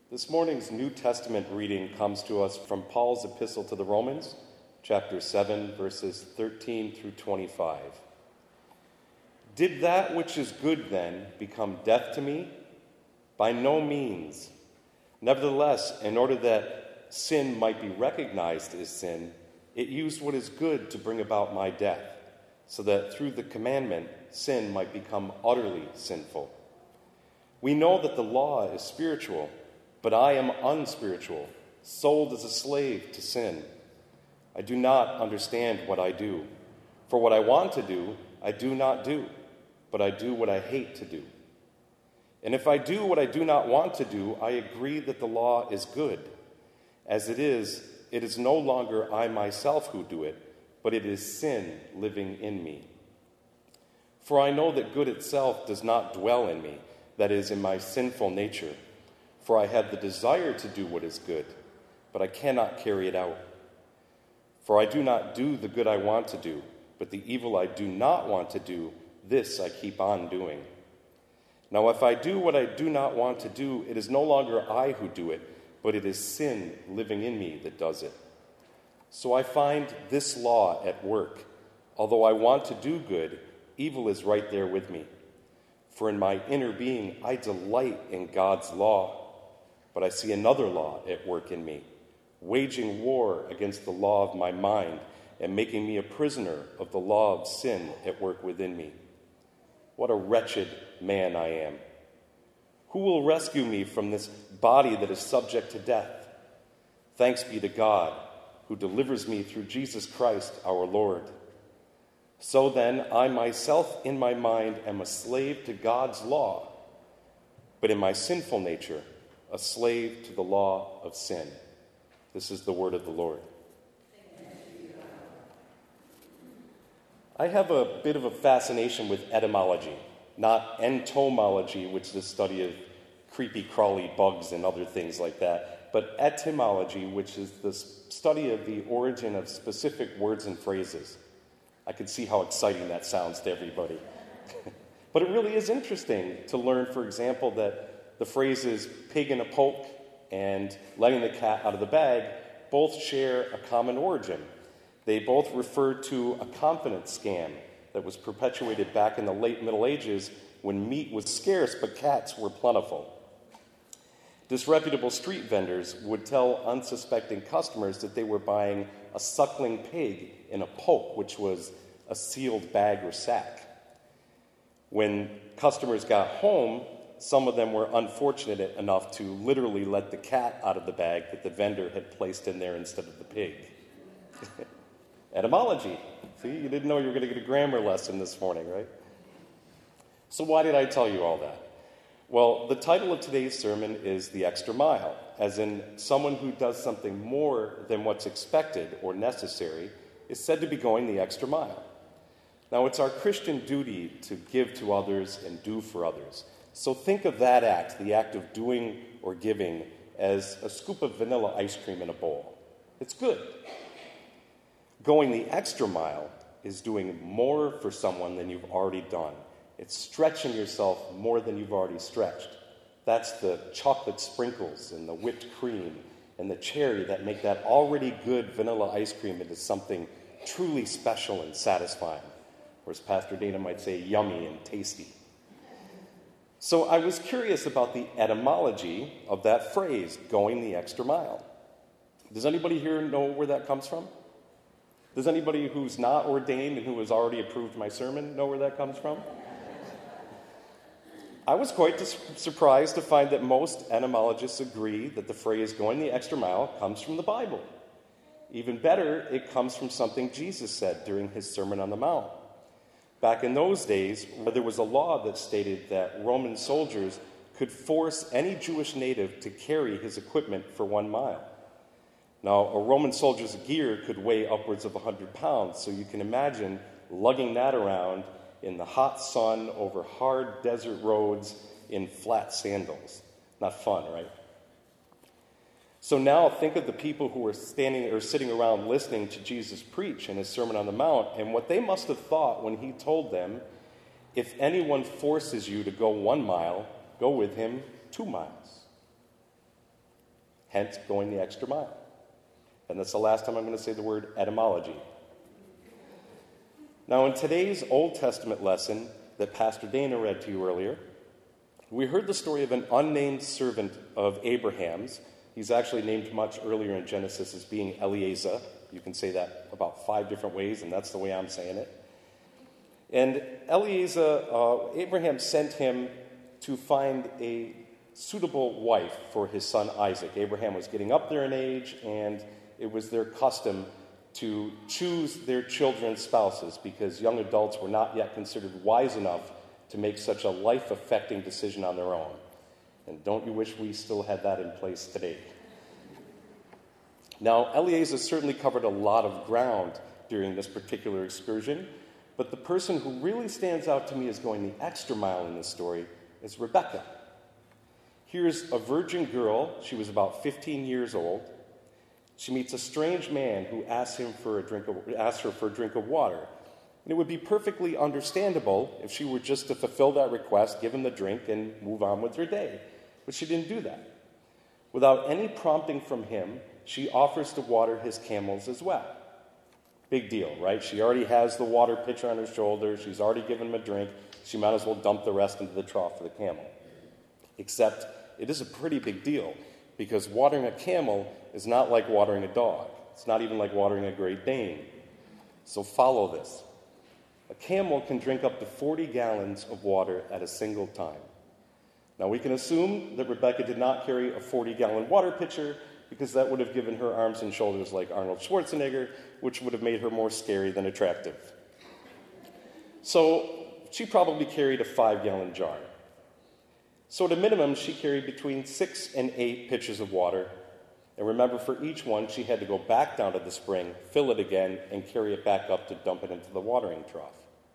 This morning's New Testament reading comes to us from Paul's epistle to the Romans, chapter 7, verses 13 through 25. Did that which is good then become death to me? By no means. Nevertheless, in order that sin might be recognized as sin, it used what is good to bring about my death, so that through the commandment, sin might become utterly sinful. We know that the law is spiritual, but I am unspiritual, sold as a slave to sin. I do not understand what I do. For what I want to do, I do not do, but I do what I hate to do. And if I do what I do not want to do, I agree that the law is good. As it is no longer I myself who do it, but it is sin living in me. For I know that good itself does not dwell in me, that is, in my sinful nature. For I have the desire to do what is good, but I cannot carry it out. For I do not do the good I want to do, but the evil I do not want to do, this I keep on doing. Now if I do what I do not want to do, it is no longer I who do it, but it is sin living in me that does it. So I find this law at work. Although I want to do good, evil is right there with me. For in my inner being I delight in God's law. But I see another law at work in me, waging war against the law of my mind and making me a prisoner of the law of sin at work within me. What a wretched man I am. Who will rescue me from this body that is subject to death? Thanks be to God, who delivers me through Jesus Christ our Lord. So then, I myself in my mind am a slave to God's law, but in my sinful nature, a slave to the law of sin. This is the word of the Lord. I have a bit of a fascination with etymology, not entomology, which is the study of creepy crawly bugs and other things like that, but etymology, which is the study of the origin of specific words and phrases. I can see how exciting that sounds to everybody. But it really is interesting to learn, for example, that the phrases pig in a poke and letting the cat out of the bag both share a common origin. They both refer to a confidence scam that was perpetuated back in the late Middle Ages when meat was scarce but cats were plentiful. Disreputable street vendors would tell unsuspecting customers that they were buying a suckling pig in a poke, which was a sealed bag or sack. When customers got home, some of them were unfortunate enough to literally let the cat out of the bag that the vendor had placed in there instead of the pig. Etymology. See, you didn't know you were going to get a grammar lesson this morning, right? So why did I tell you all that? Well, the title of today's sermon is The Extra Mile, as in someone who does something more than what's expected or necessary is said to be going the extra mile. Now, it's our Christian duty to give to others and do for others. So think of that act, the act of doing or giving, as a scoop of vanilla ice cream in a bowl. It's good. Going the extra mile is doing more for someone than you've already done. It's stretching yourself more than you've already stretched. That's the chocolate sprinkles and the whipped cream and the cherry that make that already good vanilla ice cream into something truly special and satisfying. Or as Pastor Dana might say, yummy and tasty. So I was curious about the etymology of that phrase, going the extra mile. Does anybody here know where that comes from? Does anybody who's not ordained and who has already approved my sermon know where that comes from? I was quite surprised to find that most etymologists agree that the phrase going the extra mile comes from the Bible. Even better, it comes from something Jesus said during his Sermon on the Mount. Back in those days, there was a law that stated that Roman soldiers could force any Jewish native to carry his equipment for 1 mile. Now, a Roman soldier's gear could weigh upwards of 100 pounds, so you can imagine lugging that around in the hot sun over hard desert roads in flat sandals. Not fun, right? So now think of the people who were standing or sitting around listening to Jesus preach in his Sermon on the Mount, and what they must have thought when he told them, if anyone forces you to go 1 mile, go with him 2 miles. hence going the extra mile. And that's the last time I'm going to say the word etymology. Now, in today's Old Testament lesson that Pastor Dana read to you earlier, we heard the story of an unnamed servant of Abraham's. He's actually named much earlier in Genesis as being Eliezer. You can say that about 5 different ways, and that's the way I'm saying it. And Eliezer, Abraham sent him to find a suitable wife for his son Isaac. Abraham was getting up there in age, and it was their custom to choose their children's spouses because young adults were not yet considered wise enough to make such a life-affecting decision on their own. And don't you wish we still had that in place today? Now, Eliezer certainly covered a lot of ground during this particular excursion, but the person who really stands out to me as going the extra mile in this story is Rebecca. Here's a virgin girl. She was about 15 years old. She meets a strange man who asks her for a drink of water. And it would be perfectly understandable if she were just to fulfill that request, give him the drink, and move on with her day. But she didn't do that. Without any prompting from him, she offers to water his camels as well. Big deal, right? She already has the water pitcher on her shoulder. She's already given him a drink. She might as well dump the rest into the trough for the camel. Except it is a pretty big deal because watering a camel is not like watering a dog. It's not even like watering a Great Dane. So follow this. A camel can drink up to 40 gallons of water at a single time. Now we can assume that Rebecca did not carry a 40-gallon water pitcher because that would have given her arms and shoulders like Arnold Schwarzenegger, which would have made her more scary than attractive. So she probably carried a 5-gallon jar. So at a minimum, she carried between 6 and 8 pitchers of water. And remember, for each one, she had to go back down to the spring, fill it again, and carry it back up to dump it into the watering trough.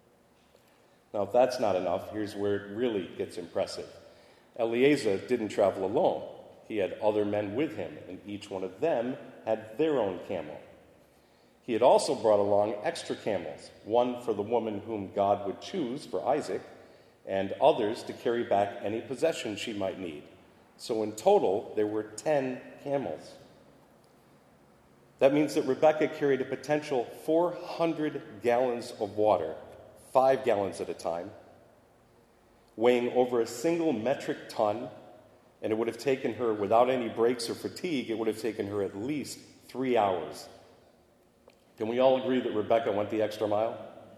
Now, if that's not enough, here's where it really gets impressive. Eliezer didn't travel alone. He had other men with him, and each one of them had their own camel. He had also brought along extra camels, one for the woman whom God would choose for Isaac, and others to carry back any possessions she might need. So in total, there were 10 camels. That means that Rebecca carried a potential 400 gallons of water, 5 gallons at a time, weighing over a single metric ton, and it would have taken her, without any breaks or fatigue, it would have taken her at least 3 hours. Can we all agree that Rebecca went the extra mile?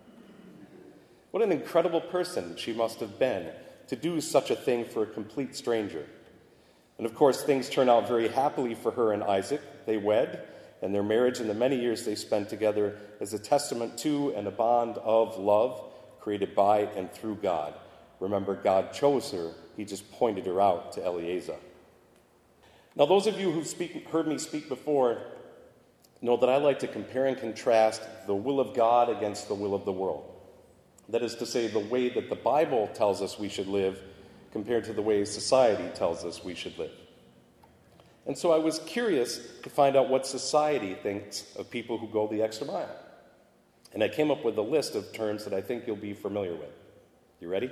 What an incredible person she must have been to do such a thing for a complete stranger. And of course, things turn out very happily for her and Isaac. They wed, and their marriage and the many years they spent together is a testament to and a bond of love created by and through God. Remember, God chose her. He just pointed her out to Eliezer. Now, those of you who've heard me speak before know that I like to compare and contrast the will of God against the will of the world. That is to say, the way that the Bible tells us we should live compared to the way society tells us we should live. And so I was curious to find out what society thinks of people who go the extra mile. And I came up with a list of terms that I think you'll be familiar with. You ready?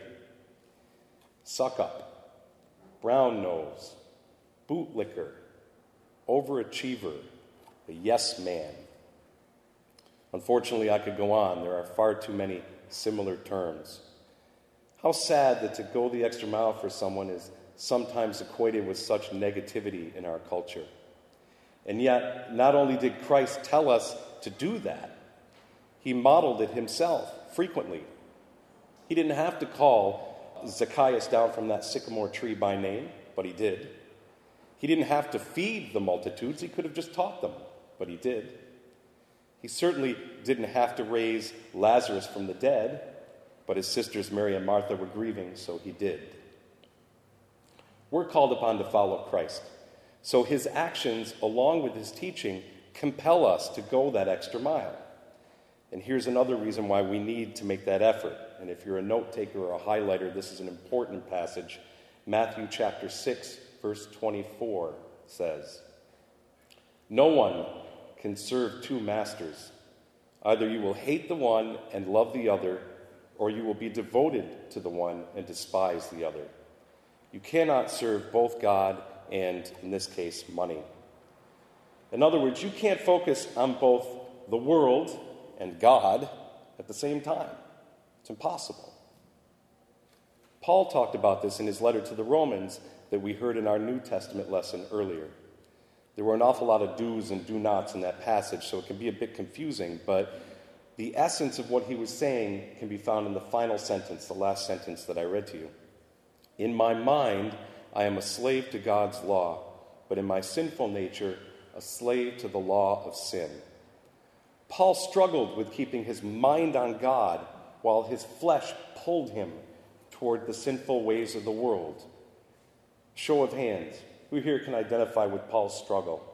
Suck up, brown nose, bootlicker, overachiever, a yes man. Unfortunately, I could go on. There are far too many similar terms. How sad that to go the extra mile for someone is sometimes equated with such negativity in our culture. And yet, not only did Christ tell us to do that, he modeled it himself frequently. He didn't have to call Zacchaeus down from that sycamore tree by name, but he did. He didn't have to feed the multitudes. He could have just taught them, but he did. He certainly didn't have to raise Lazarus from the dead, but his sisters Mary and Martha were grieving, so he did. We're called upon to follow Christ. So his actions, along with his teaching, compel us to go that extra mile. And here's another reason why we need to make that effort. And if you're a note taker or a highlighter, this is an important passage. Matthew chapter 6, verse 24 says, "No one can serve 2 masters. Either you will hate the one and love the other, or you will be devoted to the one and despise the other. You cannot serve both God and, in this case, money. In other words, you can't focus on both the world and God at the same time. It's impossible. Paul talked about this in his letter to the Romans that we heard in our New Testament lesson earlier. There were an awful lot of do's and do-nots in that passage, so it can be a bit confusing, but the essence of what he was saying can be found in the final sentence, the last sentence that I read to you. In my mind, I am a slave to God's law, but in my sinful nature, a slave to the law of sin. Paul struggled with keeping his mind on God while his flesh pulled him toward the sinful ways of the world. Show of hands. Who here can identify with Paul's struggle?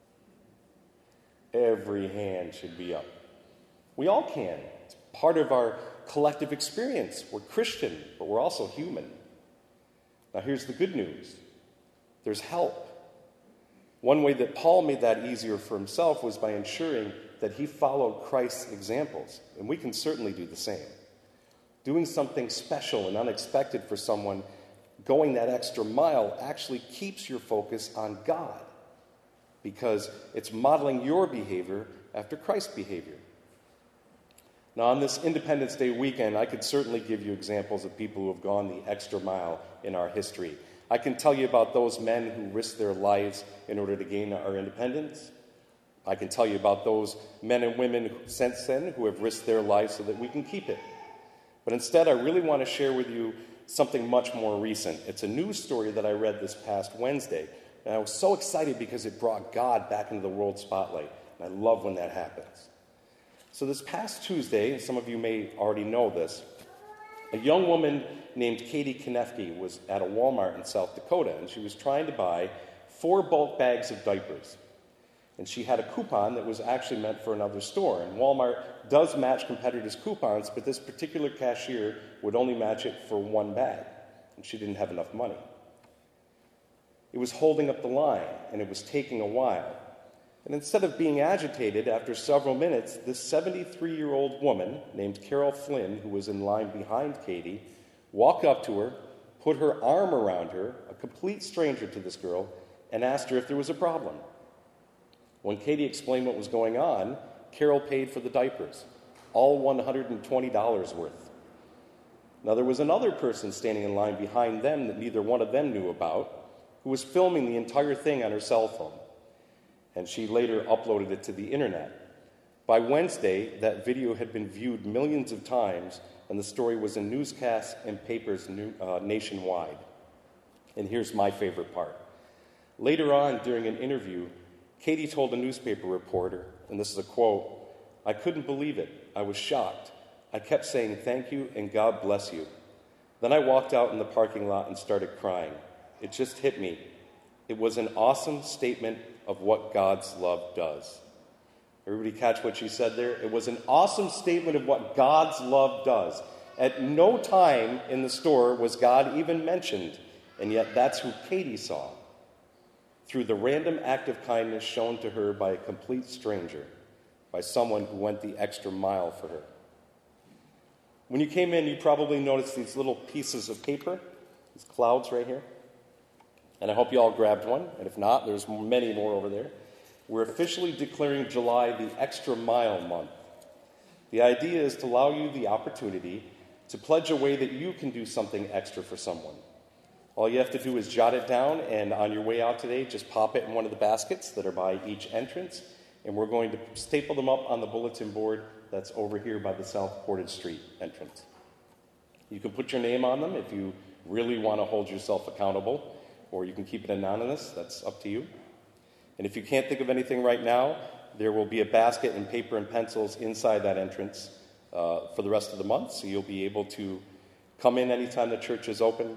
Every hand should be up. We all can. It's part of our collective experience. We're Christian, but we're also human. Now here's the good news. There's help. One way that Paul made that easier for himself was by ensuring that he followed Christ's examples, and we can certainly do the same. Doing something special and unexpected for someone, going that extra mile, actually keeps your focus on God because it's modeling your behavior after Christ's behavior. Now, on this Independence Day weekend, I could certainly give you examples of people who have gone the extra mile in our history. I can tell you about those men who risked their lives in order to gain our independence. I can tell you about those men and women since then who have risked their lives so that we can keep it. But instead, I really want to share with you something much more recent. It's a news story that I read this past Wednesday. And I was so excited because it brought God back into the world spotlight. And I love when that happens. So this past Tuesday, and some of you may already know this, a young woman named Katie Konefke was at a Walmart in South Dakota, and she was trying to buy 4 bulk bags of diapers. And she had a coupon that was actually meant for another store. And Walmart does match competitors' coupons, but this particular cashier would only match it for 1 bag. And she didn't have enough money. It was holding up the line, and it was taking a while. And instead of being agitated, after several minutes, this 73-year-old woman named Carol Flynn, who was in line behind Katie, walked up to her, put her arm around her, a complete stranger to this girl, and asked her if there was a problem. When Katie explained what was going on, Carol paid for the diapers, all $120 worth. Now, there was another person standing in line behind them that neither one of them knew about, who was filming the entire thing on her cell phone. And she later uploaded it to the internet. By Wednesday, that video had been viewed millions of times, and the story was in newscasts and papers nationwide. And here's my favorite part. Later on, during an interview, Katie told a newspaper reporter, and this is a quote, "I couldn't believe it. I was shocked. I kept saying thank you and God bless you. Then I walked out in the parking lot and started crying. It just hit me. It was an awesome statement of what God's love does." Everybody catch what she said there? It was an awesome statement of what God's love does. At no time in the store was God even mentioned, and yet that's who Katie saw, through the random act of kindness shown to her by a complete stranger, by someone who went the extra mile for her. When you came in, you probably noticed these little pieces of paper, these clouds right here. And I hope you all grabbed one, and if not, there's many more over there. We're officially declaring July the Extra Mile Month. The idea is to allow you the opportunity to pledge a way that you can do something extra for someone. All you have to do is jot it down, and on your way out today, just pop it in one of the baskets that are by each entrance, and we're going to staple them up on the bulletin board that's over here by the South Portage Street entrance. You can put your name on them if you really want to hold yourself accountable, or you can keep it anonymous. That's up to you. And if you can't think of anything right now, there will be a basket and paper and pencils inside that entrance for the rest of the month, so you'll be able to come in anytime the church is open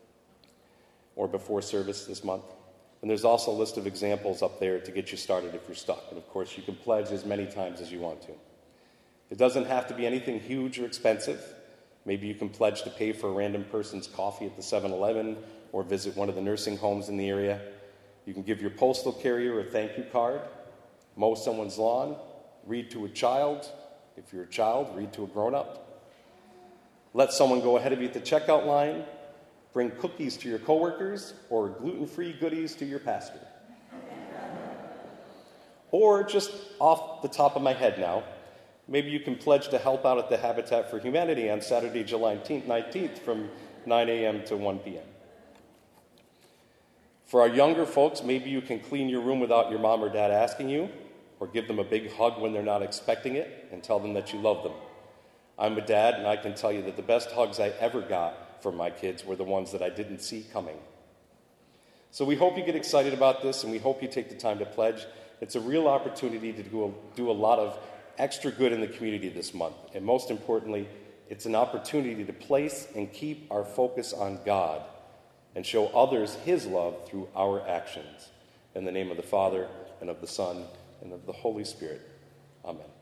or before service this month. And there's also a list of examples up there to get you started if you're stuck. And of course, you can pledge as many times as you want to. It doesn't have to be anything huge or expensive. Maybe you can pledge to pay for a random person's coffee at the 7-Eleven or visit one of the nursing homes in the area. You can give your postal carrier a thank you card, mow someone's lawn, read to a child. If you're a child, read to a grown-up. Let someone go ahead of you at the checkout line, Bring cookies to your coworkers or gluten-free goodies to your pastor. Or just off the top of my head now, maybe you can pledge to help out at the Habitat for Humanity on Saturday, July 19th from 9 a.m. to 1 p.m. For our younger folks, maybe you can clean your room without your mom or dad asking you, or give them a big hug when they're not expecting it and tell them that you love them. I'm a dad, and I can tell you that the best hugs I ever got from my kids were the ones that I didn't see coming. So we hope you get excited about this, and we hope you take the time to pledge. It's a real opportunity to do a lot of extra good in the community this month. And most importantly, it's an opportunity to place and keep our focus on God and show others his love through our actions. In the name of the Father, and of the Son, and of the Holy Spirit. Amen.